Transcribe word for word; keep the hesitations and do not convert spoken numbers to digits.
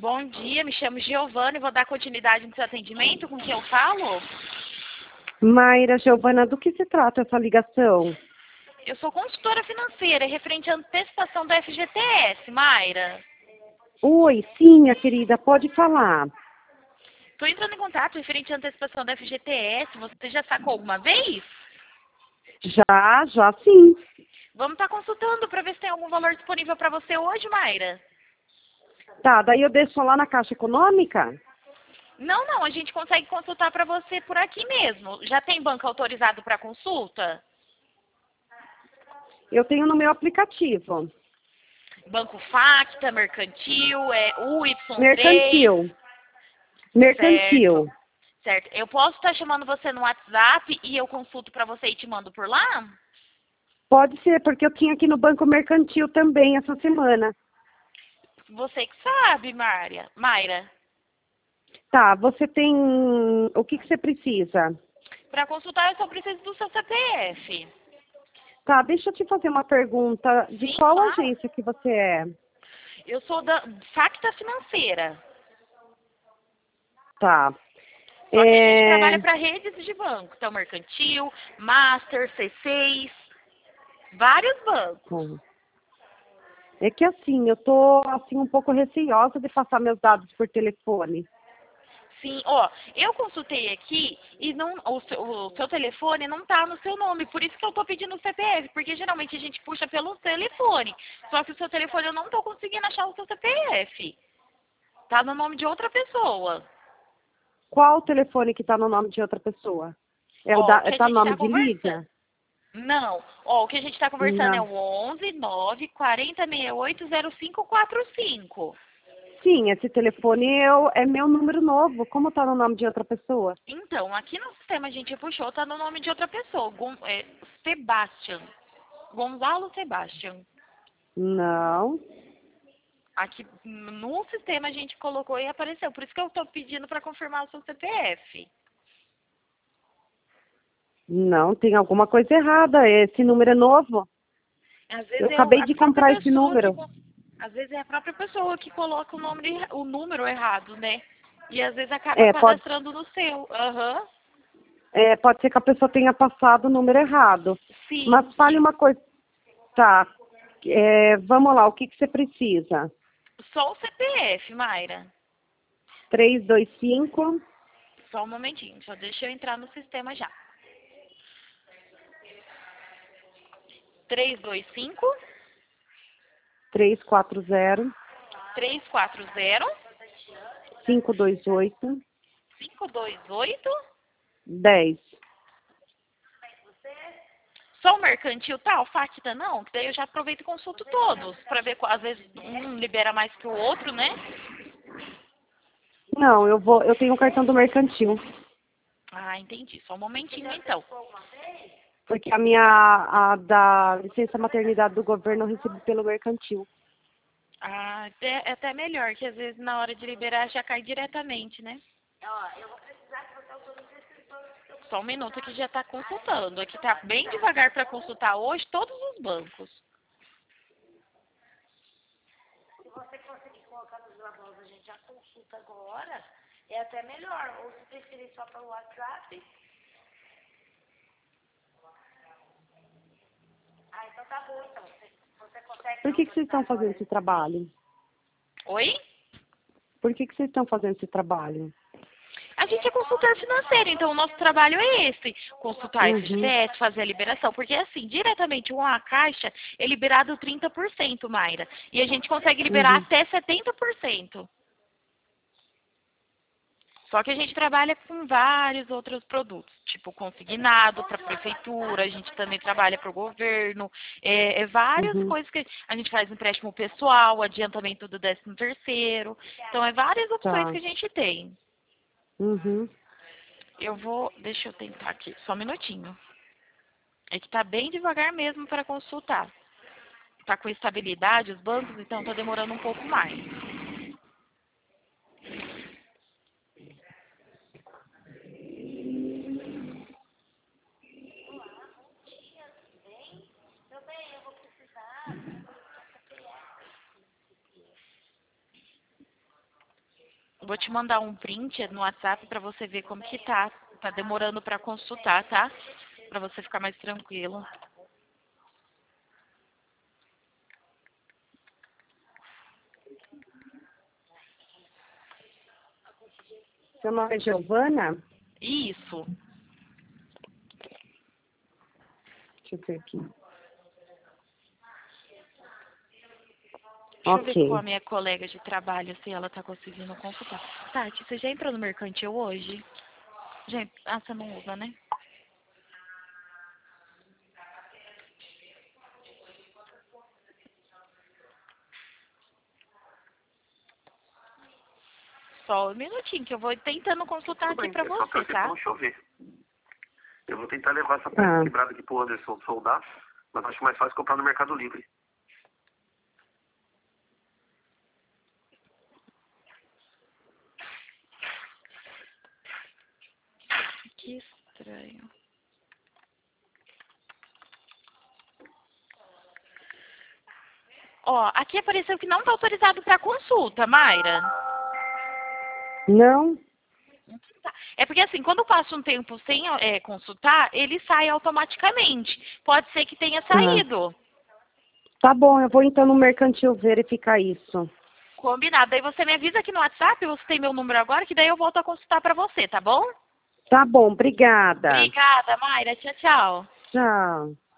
Bom dia, me chamo Giovana e vou dar continuidade no seu atendimento. Com quem eu falo? Mayra, Giovana, do que se trata essa ligação? Eu sou consultora financeira, referente à antecipação da F G T S, Mayra. Oi, sim, minha querida, pode falar. Estou entrando em contato referente à antecipação da F G T S. Você já sacou alguma vez? Já, já sim. Vamos estar consultando para ver se tem algum valor disponível para você hoje, Mayra. Tá, daí eu deixo lá na Caixa Econômica? Não, não, a gente consegue consultar para você por aqui mesmo. Já tem banco autorizado para consulta? Eu tenho no meu aplicativo. Banco Facta, Mercantil, é U Y três. Mercantil. Mercantil. Certo. Certo. Eu posso estar chamando você no WhatsApp e eu consulto para você e te mando por lá? Pode ser, porque eu tinha aqui no Banco Mercantil também essa semana. Você que sabe, Mária. Mayra. Tá, você tem... O que, que você precisa? Para consultar, eu só preciso do seu C P F. Tá, deixa eu te fazer uma pergunta. De Sim, qual claro. agência que você é? Eu sou da Facta Financeira. Tá. Só que a gente É... trabalha para redes de banco. Então, Mercantil, Master, C seis, vários bancos. Hum. É que assim, eu tô assim um pouco receosa de passar meus dados por telefone. Sim, ó, eu consultei aqui e não, o, seu, o seu telefone não tá no seu nome, por isso que eu tô pedindo o C P F, porque geralmente a gente puxa pelo telefone. Só que o seu telefone eu não tô conseguindo achar o seu C P F. Tá no nome de outra pessoa. Qual o telefone que está no nome de outra pessoa? É o Ó, o da, que a tá no gente nome tá de conversando. Lídia? Não, ó, o que a gente tá conversando é Não. o onze nove quarenta sessenta e oito zero cinco quatro cinco. Sim, esse telefone eu, é meu número novo. Como está no nome de outra pessoa? Então, aqui no sistema a gente puxou, tá no nome de outra pessoa. Gon, é, Sebastian. Gonzalo Sebastian. Não. Aqui no sistema a gente colocou e apareceu. Por isso que eu estou pedindo para confirmar o seu C P F. Não, tem alguma coisa errada. Esse número é novo. Às vezes Eu é o- acabei a de própria comprar esse pessoa que número. co- às vezes é a própria pessoa que coloca o nome o número errado, né? E às vezes acaba É, pode, cadastrando no seu. Aham. é, pode ser que a pessoa tenha passado o número errado. Sim, Mas fale sim. uma coisa. Tá. É, vamos lá, o que, que você precisa? Só o C P F, Mayra. Três, dois, cinco, Só um momentinho, só deixa eu entrar no sistema já. Três dois cinco, três, quatro, zero, três quatro zero, cinco, dois, oito, cinco dois oito. dez. Só o mercantil tá, o Facta não, que daí eu já aproveito e consulto todos, pra ver qual, às vezes um libera mais que o outro, né? Não, eu vou, eu tenho o cartão do mercantil. Ah, entendi. Só um momentinho então. Porque a minha, a da licença maternidade do governo eu recebi pelo mercantil. Ah, até, é até melhor, que às vezes na hora de liberar já cai diretamente, né? Só um minuto que já tá consultando. Aqui tá bem devagar para consultar hoje todos os bancos. Se você conseguir colocar nos labos, a gente já consulta agora, é até melhor. Ou se preferir só pelo WhatsApp. Ah, então tá bom, então. Você, você consegue Por que, que vocês autorizar estão fazendo agora? esse trabalho? Oi? Por que, que vocês estão fazendo esse trabalho? A gente é consultor financeiro, então o nosso trabalho é esse. Consultar F G T Uhum, S, fazer a liberação. Porque assim, diretamente uma caixa é liberado trinta por cento, Mayra. E a gente consegue liberar uhum. até setenta por cento. Só que a gente trabalha com vários outros produtos, tipo consignado para a prefeitura, a gente também trabalha para o governo, é, é várias Uhum. coisas que a gente faz empréstimo pessoal, adiantamento do décimo terceiro, então é várias opções Tá. que a gente tem. Uhum. Eu vou, deixa eu tentar aqui, só um minutinho. É que tá bem devagar mesmo para consultar. Tá com estabilidade os bancos, então tá demorando um pouco mais. Vou te mandar um print no WhatsApp pra você ver como que tá. Tá demorando pra consultar, tá? Pra você ficar mais tranquilo. Seu nome é Giovana? Isso. Deixa eu ver aqui. Deixa eu ver Ok. com a minha colega de trabalho se ela tá conseguindo consultar. Tati, você já entrou no mercantil hoje? Já... Ah, você não usa, né? Só um minutinho que eu vou tentando consultar Tudo aqui bem, pra é só você, torcer pra tá? não chover. Eu vou tentar levar essa peça Tá. quebrada aqui pro Anderson soldar, mas acho mais fácil comprar no Mercado Livre. Que estranho. Ó, aqui apareceu que não tá autorizado pra consulta, Mayra. Não? É porque assim, quando passa um tempo sem é, consultar, ele sai automaticamente. Pode ser que tenha saído. Tá bom, eu vou então no mercantil verificar isso. Combinado. Aí você me avisa aqui no WhatsApp, você tem meu número agora, que daí eu volto a consultar pra você, tá bom? Tá bom, obrigada. Obrigada, Mayra. Tchau, tchau. Tchau.